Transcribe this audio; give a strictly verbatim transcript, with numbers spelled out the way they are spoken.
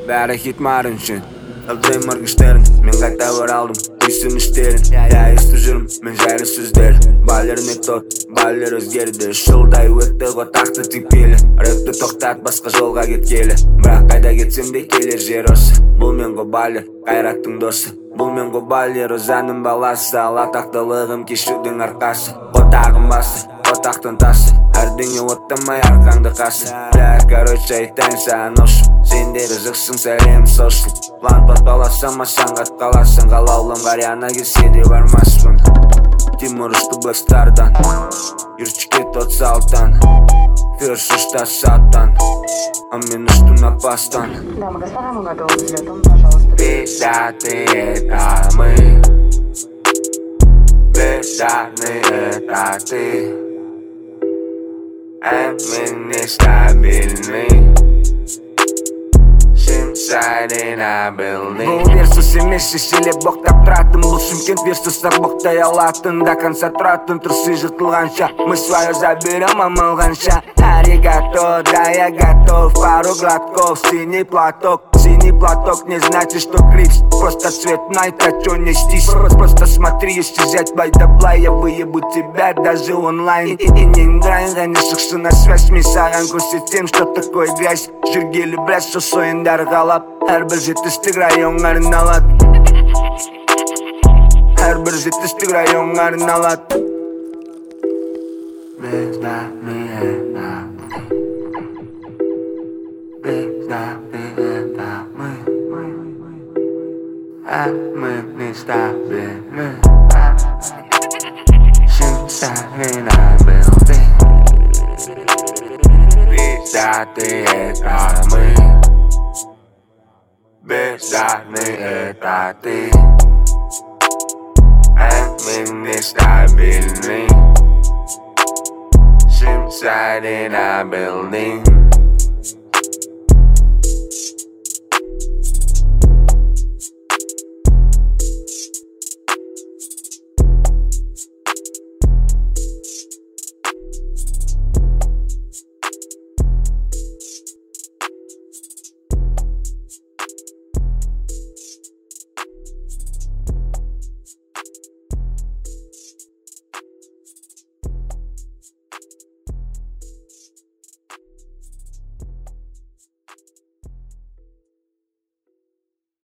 бәрі хитмарын үшін Алжаймар күштерін, мен қайта бар алдым Үйсін іштерін, я естіп жүрмін Мен жайлы сөздер, байлер не тот Байлер өзгерді, үш жылдай өтті Ғотақты текпелі, рэпті тоқтат Басқа жолға кеткелі, бірақ қайда кетсем де келер жер осы Бұл мен ғой байлер, қайраттың досы Бұл мен ғой байлер, өзәнім баласы Ал атақтылығым кешудің арқасы Ғотағым басы, ғотақтың тасы Әрдеңе оттамай арқаңды қасы Бля, короче, айтайын саған ошу Сендері жықсың сәлем сошыл План подпаласам, асаң қатқаласың Қалаулым қаряна келсе де бармаспын Тимур ұшты Блэкстардан Юрчике тот салтан Ферш ұшта саттан А мен ұштым напастан Дамы и господа, мы готовы к взлету, пожалуйста. Пиздатый это мы Бездарный это ты А мы нестабильны Бұл версус емес шешеле боқтап тұратын Бұл Шымкент версустар боқтай алатын До конца тұратын тұрсы жыртылғанша Мы свое заберем омылғанша Аригато, да я готов Пару глотков, синий платок Синий платок не значит, что клипс Просто цвет найт, а чё нестись Просто смотри, если взять бай-да-блай Я выебу тебя даже онлайн И, и не играй, ранешықшы на связь Мен саған көрсетем, что такое грязь Жүргелі біраз шос ойындар қалап Әрбір жетістік районға арналады Әрбір жетістік районға арналады Бездарный это Бездарный это мы А мы нестабильны Шимсаны на билдинг Бездарный это мы Бездарный это ты А мы нестабильны Шимсаны на билдинг